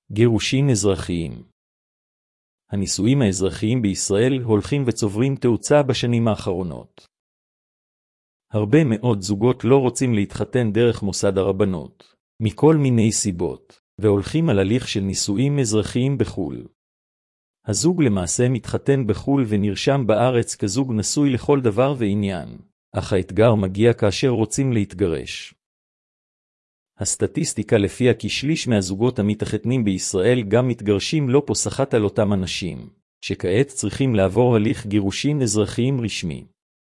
גירושין אזרחיים. הנישואים האזרחיים בישראל הולכים וצוברים תאוצה בשנים האחרונות. הרבה מאוד זוגות לא רוצים להתחתן דרך מוסד הרבנות, מכל מיני סיבות, והולכים על הליך של נישואים אזרחיים בחול. הזוג למעשה מתחתן בחול ונרשם בארץ כזוג נשוי לכל דבר ועניין, אך האתגר מגיע כאשר רוצים להתגרש. הסטטיסטיקה לפיה כשליש מהזוגות המתחתנים בישראל גם מתגרשים לא פוסחת על אותם אנשים, שכעת צריכים לעבור הליך גירושין אזרחיים רשמי.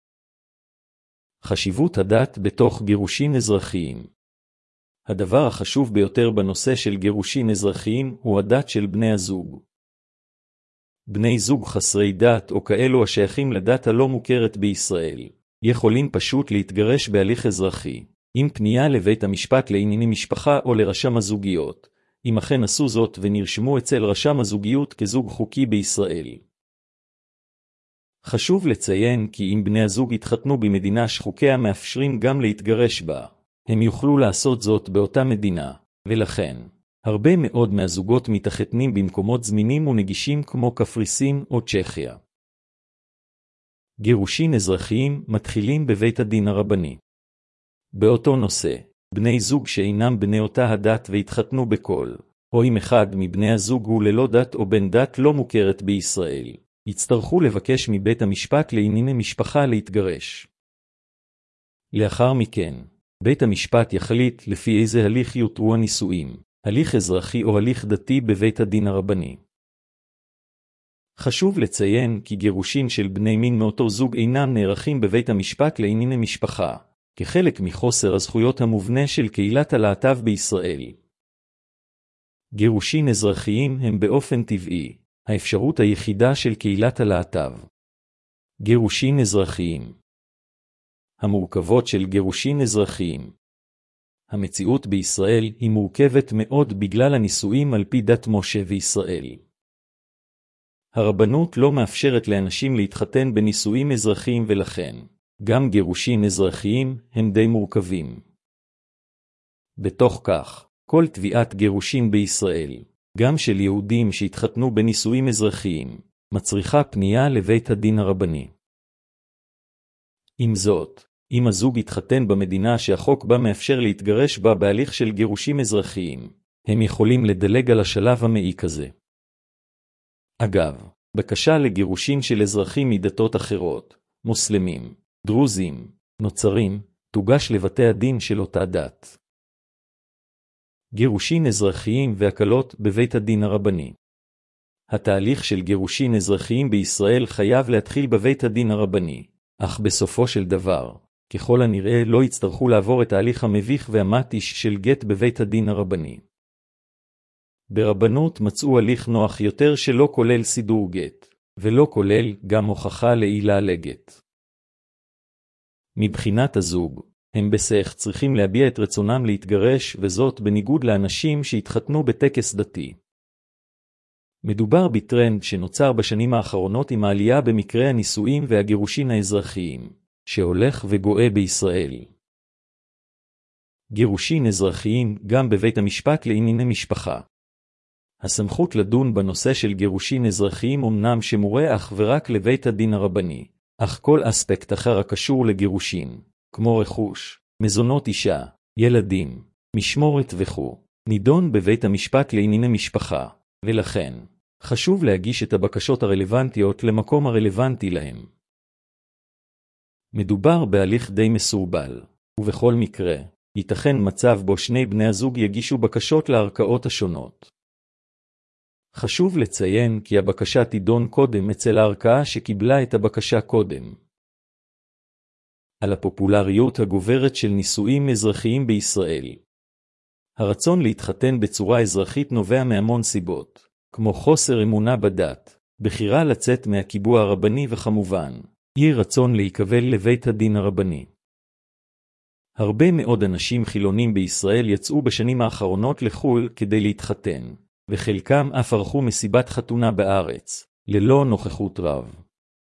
חשיבות הדת בתוך גירושין אזרחיים. הדבר החשוב ביותר בנושא של גירושין אזרחיים הוא הדת של בני הזוג. בני זוג חסרי דת או כאלו השייכים לדת הלא מוכרת בישראל, יכולים פשוט להתגרש בהליך אזרחי, עם פנייה לבית המשפט לענייני משפחה או לרשם הזוגיות, אם אכן עשו זאת ונרשמו אצל רשם הזוגיות כזוג חוקי בישראל. חשוב לציין כי אם בני הזוג התחתנו במדינה שחוקיה מאפשרים גם להתגרש בה, הם יוכלו לעשות זאת באותה מדינה, ולכן, הרבה מאוד מהזוגות מתחתנים במקומות זמינים ונגישים כמו קפריסין או צ'כיה. גירושין אזרחיים מתחילים בבית הדין הרבני. באותו נושא, בני זוג שאינם בני אותה הדת והתחתנו בכל, או אם אחד מבני הזוג הוא ללא דת או בן דת לא מוכרת בישראל, יצטרכו לבקש מבית המשפט לענייני משפחה להתגרש. לאחר מכן, בית המשפט יחליט לפי איזה הליך יותרו הנישואים, הליך אזרחי או הליך דתי בבית הדין הרבני. חשוב לציין כי גירושין של בני מין מאותו זוג אינם נערכים בבית המשפט לענייני משפחה, כחלק מחוסר הזכויות המובנה של קהילת הלהט"ב בישראל. גירושין אזרחיים הם באופן טבעי האפשרות היחידה של קהילת הלהט"ב. גירושין אזרחיים. המורכבות של גירושין אזרחיים. המציאות בישראל היא מורכבת מאוד בגלל הנישואים על פי דת משה וישראל. הרבנות לא מאפשרת לאנשים להתחתן בנישואים אזרחיים ולכן, גם גירושין אזרחיים הם די מורכבים. בתוך כך, כל תביעת גירושין בישראל, גם של יהודים שהתחתנו בנישואים אזרחיים, מצריכה פנייה לבית הדין הרבני. עם זאת, אם הזוג התחתן במדינה שהחוק בה מאפשר להתגרש בה בהליך של גירושים אזרחיים, הם יכולים לדלג על השלב המעיק הזה. אגב, בקשה לגירושין של אזרחים מדתות אחרות, מוסלמים, דרוזים, נוצרים, תוגש לבתי הדין של אותה דת. גירושין אזרחיים והקלות בבית הדין הרבני. התהליך של גירושין אזרחיים בישראל חייב להתחיל בבית הדין הרבני, אך בסופו של דבר, ככל הנראה לא יצטרכו לעבור את ההליך המביך והמתיש של גט בבית הדין הרבני. ברבנות מצאו הליך נוח יותר שלא כולל סידור גט, ולא כולל גם הוכחה לעילה לגט. מבחינת הזוג, הם בסך צריכים להביע את רצונם להתגרש וזאת בניגוד לאנשים שהתחתנו בטקס דתי. מדובר בטרנד שנוצר בשנים האחרונות עם העלייה במקרה הנישואים והגירושין האזרחיים, שהולך וגואה בישראל. גירושין אזרחיים גם בבית המשפט לענייני משפחה. הסמכות לדון בנושא של גירושין אזרחיים אמנם שמורה אך ורק לבית הדין הרבני, אך כל אספקט אחר הקשור לגירושין, כמו רכוש, מזונות אישה, ילדים, משמורת וכו', נידון בבית המשפט לענייני משפחה, ולכן, חשוב להגיש את הבקשות הרלוונטיות למקום הרלוונטי להם. מדובר בהליך די מסורבל, ובכל מקרה, ייתכן מצב בו שני בני הזוג יגישו בקשות לערכאות השונות. חשוב לציין כי הבקשה תידון קודם אצל הערכאה שקיבלה את הבקשה קודם. על הפופולריות הגוברת של נישואים אזרחיים בישראל. הרצון להתחתן בצורה אזרחית נובע מהמון סיבות, כמו חוסר אמונה בדת, בחירה לצאת מהקיבוע הרבני וכמובן, אי רצון להיקבל לבית הדין הרבני. הרבה מאוד אנשים חילונים בישראל יצאו בשנים האחרונות לחו"ל כדי להתחתן, וחלקם אף ערכו מסיבת חתונה בארץ, ללא נוכחות רב.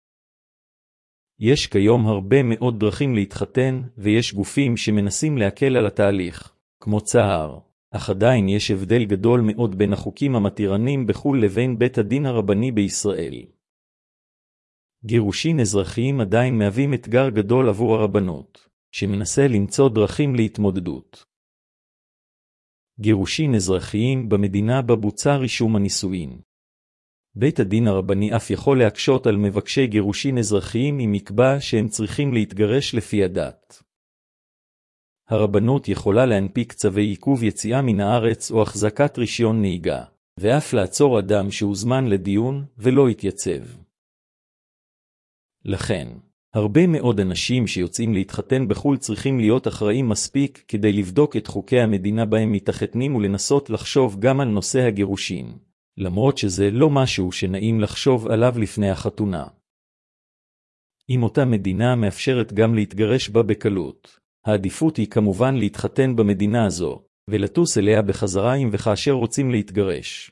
יש כיום הרבה מאוד דרכים להתחתן, ויש גופים שמנסים להקל על התהליך, כמו צהר, אך עדיין יש הבדל גדול מאוד בין החוקים המתירנים בחו"ל לבין בית הדין הרבני בישראל. גירושין אזרחיים עדיין מהווים אתגר גדול עבור הרבנות, שמנסה למצוא דרכים להתמודדות. גירושין אזרחיים במדינה בה בוצע רישום הנישואין. בית הדין הרבני אף יכול להקשות על מבקשי גירושין אזרחיים אם יקבע שהם צריכים להתגרש לפי הדת. הרבנות יכולה להנפיק צווי עיכוב יציאה מן הארץ או החזקת רישיון נהיגה, ואף לעצור אדם שהוזמן לדיון ולא יתייצב. לכן, הרבה מאוד אנשים שיוצאים להתחתן בחו"ל צריכים להיות אחראים מספיק כדי לבדוק את חוקי המדינה בהם מתחתנים ולנסות לחשוב גם על נושא הגירושין, למרות שזה לא משהו שנעים לחשוב עליו לפני החתונה. אם אותה מדינה מאפשרת גם להתגרש בה בקלות, העדיפות היא כמובן להתחתן במדינה הזו, ולטוס אליה בחזרה אם וכאשר רוצים להתגרש.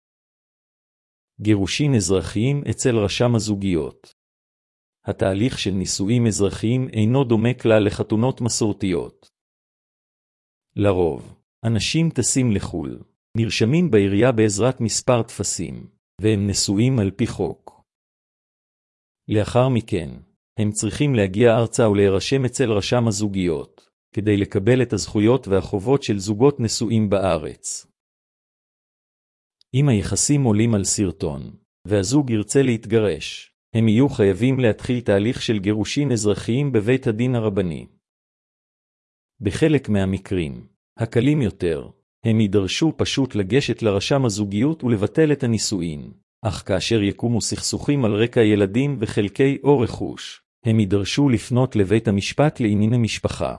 גירושין אזרחיים אצל רשם הזוגיות. התהליך של נישואים אזרחיים אינו דומה כלל לחתונות מסורתיות. לרוב, אנשים טסים לחו"ל, נרשמים בעירייה בעזרת מספר תפסים, והם נשואים על פי חוק. לאחר מכן, הם צריכים להגיע ארצה ולהירשם אצל רשם הזוגיות, כדי לקבל את הזכויות והחובות של זוגות נשואים בארץ. אם היחסים עולים על סרטון, והזוג ירצה להתגרש, הם יהיו חייבים להתחיל תהליך של גירושין אזרחיים בבית הדין הרבני. בחלק מהמקרים, הקלים יותר, הם יידרשו פשוט לגשת לרשם הזוגיות ולבטל את הנישואין, אך כאשר יקומו סכסוכים על רקע ילדים וחלקי או רכוש, הם יידרשו לפנות לבית המשפט לענייני משפחה.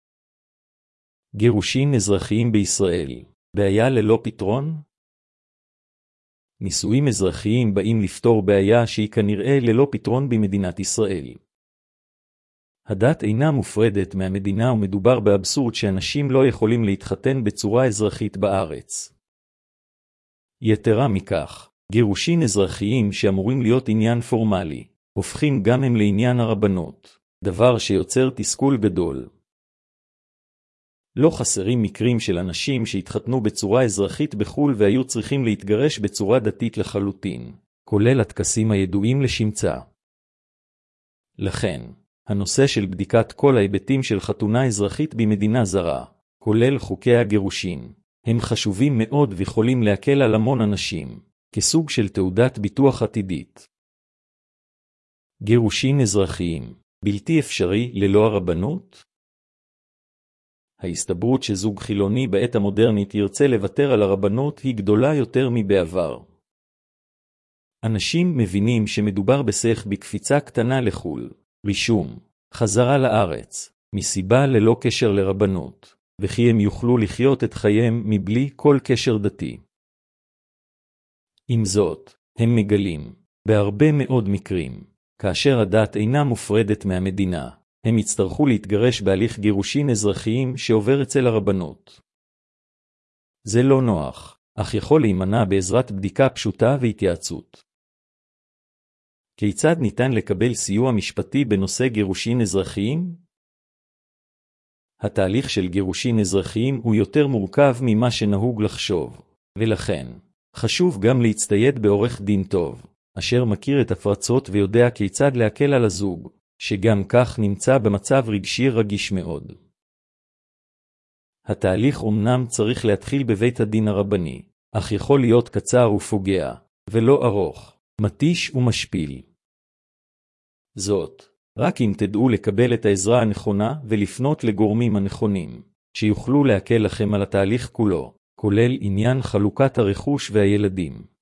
גירושין אזרחיים בישראל, בעיה ללא פתרון? נישואים אזרחיים באים לפתור בעיה שהיא כנראה ללא פתרון במדינת ישראל. הדת אינה מופרדת מהמדינה ומדובר באבסורד שאנשים לא יכולים להתחתן בצורה אזרחית בארץ. יתרה מכך, גירושין אזרחיים שאמורים להיות עניין פורמלי, הופכים גם הם לעניין הרבנות, דבר שיוצר תסכול גדול. לא חסרים מקרים של אנשים שהתחתנו בצורה אזרחית בחו"ל והיו צריכים להתגרש בצורה דתית לחלוטין, כולל הטקסים הידועים לשמצה. לכן, הנושא של בדיקת כל ההיבטים של חתונה אזרחית במדינה זרה, כולל חוקי הגירושין, הם חשובים מאוד ויכולים להקל על המון אנשים, כסוג של תעודת ביטוח עתידית. גירושין אזרחיים, בלתי אפשרי ללא הרבנות? ההסתברות שזוג חילוני בעת המודרנית ירצה לוותר על הרבנות היא גדולה יותר מבעבר. אנשים מבינים שמדובר בסך בקפיצה קטנה לחו"ל, רישום, חזרה לארץ, מסיבה ללא קשר לרבנות, וכי הם יוכלו לחיות את חייהם מבלי כל קשר דתי. עם זאת, הם מגלים, בהרבה מאוד מקרים, כאשר הדת אינה מופרדת מהמדינה, הם יצטרכו להתגרש בהליך גירושין אזרחיים שעובר אצל הרבנות. זה לא נוח, אך יכול להימנע בעזרת בדיקה פשוטה והתייעצות. כיצד ניתן לקבל סיוע משפטי בנושא גירושין אזרחיים? התהליך של גירושין אזרחיים הוא יותר מורכב ממה שנהוג לחשוב, ולכן, חשוב גם להצטייד בעורך דין טוב, אשר מכיר את הפרצות ויודע כיצד להקל על הזוג, שגם כך נמצא במצב רגשי רגיש מאוד. התהליך אומנם צריך להתחיל בבית הדין הרבני, אך יכול להיות קצר ופוגע, ולא ארוך, מתיש ומשפיל. זאת, רק אם תדעו לקבל את העזרה הנכונה ולפנות לגורמים הנכונים, שיוכלו להקל לכם על התהליך כולו, כולל עניין חלוקת הרכוש והילדים.